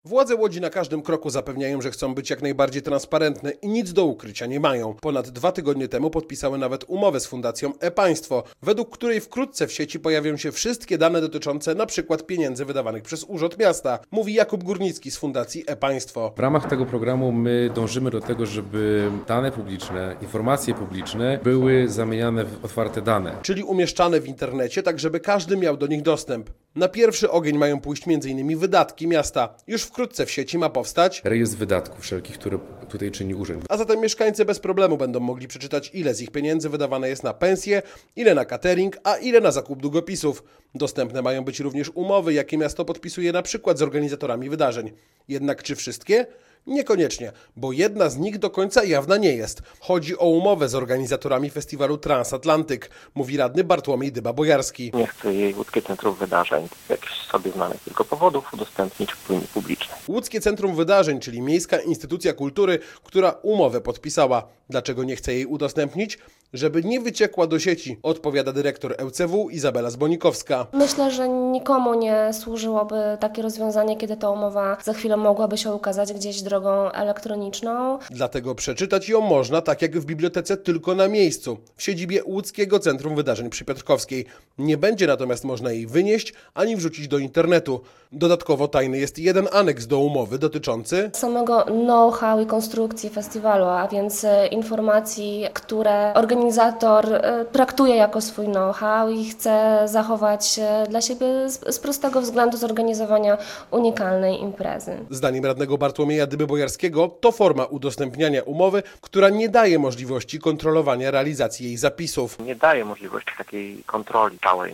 Władze Łodzi na każdym kroku zapewniają, że chcą być jak najbardziej transparentne i nic do ukrycia nie mają. Ponad 2 tygodnie temu podpisały nawet umowę z Fundacją e-Państwo, według której wkrótce w sieci pojawią się wszystkie dane dotyczące np. pieniędzy wydawanych przez Urząd Miasta, mówi Jakub Górnicki z Fundacji e-Państwo. W ramach tego programu my dążymy do tego, żeby dane publiczne, informacje publiczne były zamieniane w otwarte dane. Czyli umieszczane w internecie, tak żeby każdy miał do nich dostęp. Na pierwszy ogień mają pójść m.in. wydatki miasta. Już wkrótce w sieci ma powstać Rejestr wydatków wszelkich, które tutaj czyni urząd. A zatem mieszkańcy bez problemu będą mogli przeczytać, ile z ich pieniędzy wydawane jest na pensje, ile na catering, a ile na zakup długopisów. Dostępne mają być również umowy, jakie miasto podpisuje na przykład z organizatorami wydarzeń. Jednak czy wszystkie? Niekoniecznie, bo jedna z nich do końca jawna nie jest. Chodzi o umowę z organizatorami festiwalu Transatlantyk, mówi radny Bartłomiej Dyba-Bojarski. Nie chce jej Łódzkie Centrum Wydarzeń z jakichś sobie znanych tylko powodów udostępnić w opinii publicznej. Łódzkie Centrum Wydarzeń, czyli miejska instytucja kultury, która umowę podpisała. Dlaczego nie chce jej udostępnić? Żeby nie wyciekła do sieci, odpowiada dyrektor ŁCW Izabela Zbonikowska. Myślę, że nikomu nie służyłoby takie rozwiązanie, kiedy ta umowa za chwilę mogłaby się ukazać gdzieś drogą elektroniczną. Dlatego przeczytać ją można, tak jak w bibliotece, tylko na miejscu, w siedzibie Łódzkiego Centrum Wydarzeń przy Piotrkowskiej. Nie będzie natomiast można jej wynieść ani wrzucić do internetu. Dodatkowo tajny jest jeden aneks do umowy dotyczący Samego know-how i konstrukcji festiwalu, a więc informacji, które organizator traktuje jako swój know-how i chce zachować dla siebie z prostego względu zorganizowania unikalnej imprezy. Zdaniem radnego Bartłomieja Dyby-Bojarskiego to forma udostępniania umowy, która nie daje możliwości kontrolowania realizacji jej zapisów. Nie daje możliwości takiej kontroli całej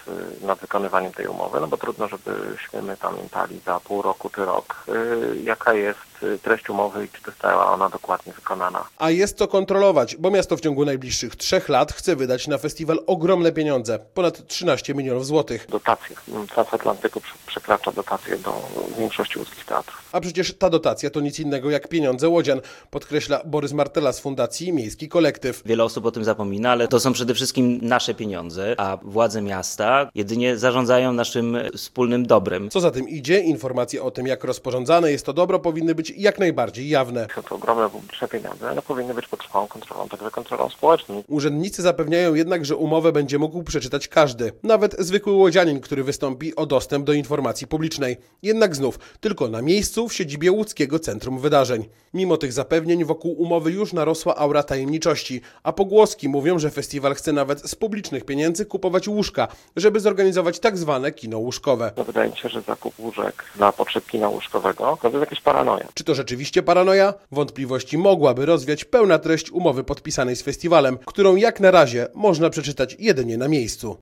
nad wykonywaniem tej umowy, no bo trudno, żebyśmy my pamiętali za pół roku czy rok, jaka jest treść umowy i czy została ona dokładnie wykonana. A jest co kontrolować, bo miasto w ciągu najbliższych 3 lat chce wydać na festiwal ogromne pieniądze, ponad 13 milionów złotych. Dotacje Transatlantyku przekracza dotacje do większości łódzkich teatrów. A przecież ta dotacja to nic innego jak pieniądze łodzian, podkreśla Borys Martela z Fundacji Miejski Kolektyw. Wiele osób o tym zapomina, ale to są przede wszystkim nasze pieniądze, a władze miasta jedynie zarządzają naszym wspólnym dobrem. Co za tym idzie, informacje o tym, jak rozporządzane jest to dobro, powinny być jak najbardziej jawne. Są to ogromne publiczne pieniądze, ale powinny być pod trwałą kontrolą, także kontrolą społeczną. Urzędnicy zapewniają jednak, że umowę będzie mógł przeczytać każdy, nawet zwykły łodzianin, który wystąpi o dostęp do informacji publicznej. Jednak znów, tylko na miejscu w siedzibie Łódzkiego Centrum Wydarzeń. Mimo tych zapewnień wokół umowy już narosła aura tajemniczości, a pogłoski mówią, że festiwal chce nawet z publicznych pieniędzy kupować łóżka, żeby zorganizować tak zwane kino łóżkowe. No wydaje mi się, że zakup łóżek dla potrzeb kina łóżkowego to jest jakaś paranoja. Czy to rzeczywiście paranoja? Wątpliwości mogłaby rozwiać pełna treść umowy podpisanej z festiwalem, którą jak na razie można przeczytać jedynie na miejscu.